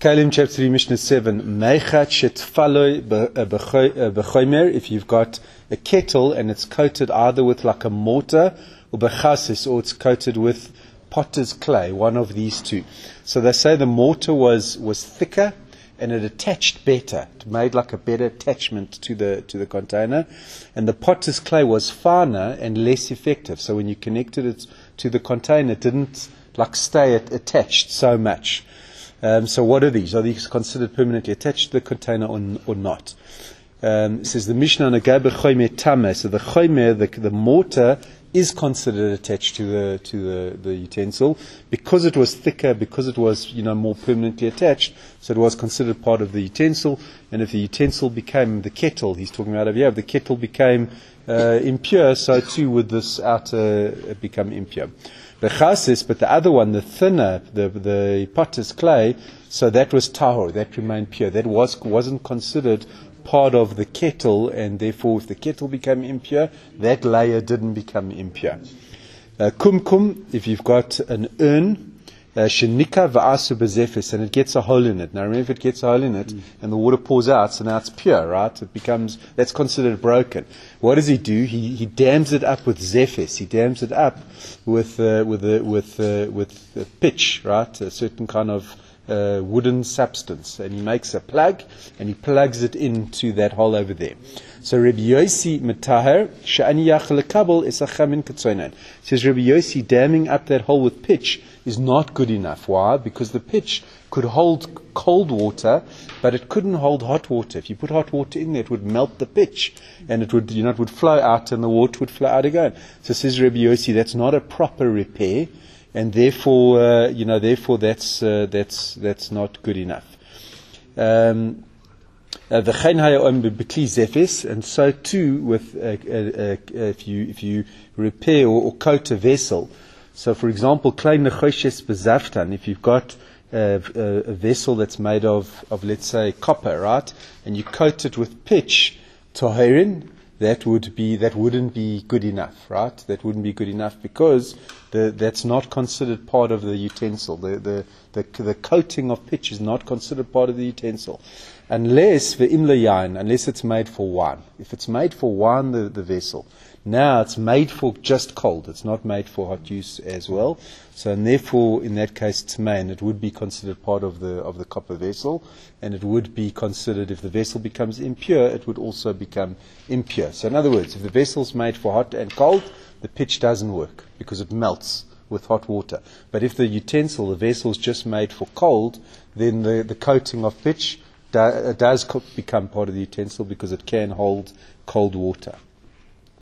Kalim chapter 3, Mishnah 7. Meichat shetfaloi b'chomer, if you've got a kettle and it's coated either with like a mortar or b'chasis, or it's coated with potter's clay, one of these two. So they say the mortar was thicker and it attached better. It made like a better attachment to the container. And the potter's clay was finer and less effective. So when you connected it to the container, it didn't like stay attached so much. So what are these? Are these considered permanently attached to the container or not? It says the Mishnah Nagay b'chomer tameh. So the chomer, the mortar, is considered attached to the utensil because it was thicker, because it was more permanently attached. So it was considered part of the utensil. And if the utensil became the kettle, he's talking about over here, if the kettle became impure, so too would this outer become impure. The chasis, but the other one, the thinner, the potter's clay, so that was tahor, that remained pure. That wasn't considered part of the kettle, and therefore if the kettle became impure, that layer didn't become impure. Kumkum, if you've got an urn, shenika va'asu bezefis, and it gets a hole in it. Now remember, if it gets a hole in it and the water pours out, so now it's pure, right? That's considered broken. What does he do? He dams it up with zephyrs. He dams it up with pitch, right? A certain kind of wooden substance, and he makes a plug and he plugs it into that hole over there. So Rabbi Yossi metaher she'ani yachal lekabel is a chamin katzonan. Says Rabbi Yossi, damming up that hole with pitch is not good enough. Why? Because the pitch could hold cold water, but it couldn't hold hot water. If you put hot water in there, it would melt the pitch, and it would, it would flow out, and the water would flow out again. So says Rabbi Yossi, that's not a proper repair, and therefore, that's not good enough. And so too with if you repair or coat a vessel. So, for example, if you've got a vessel that's made of let's say copper, right, and you coat it with pitch, tahirin, that wouldn't be good enough, right? That wouldn't be good enough because that's not considered part of the utensil. The coating of pitch is not considered part of the utensil, unless it's made for wine. If it's made for wine, the vessel, now it's made for just cold. It's not made for hot use as well. So, and therefore, in that case, tmein, it would be considered part of the copper vessel, and it would be considered, if the vessel becomes impure, it would also become impure. So, in other words, if the vessel's made for hot and cold, the pitch doesn't work because it melts with hot water. But if the utensil, the vessel, is just made for cold, then the coating of pitch does become part of the utensil because it can hold cold water.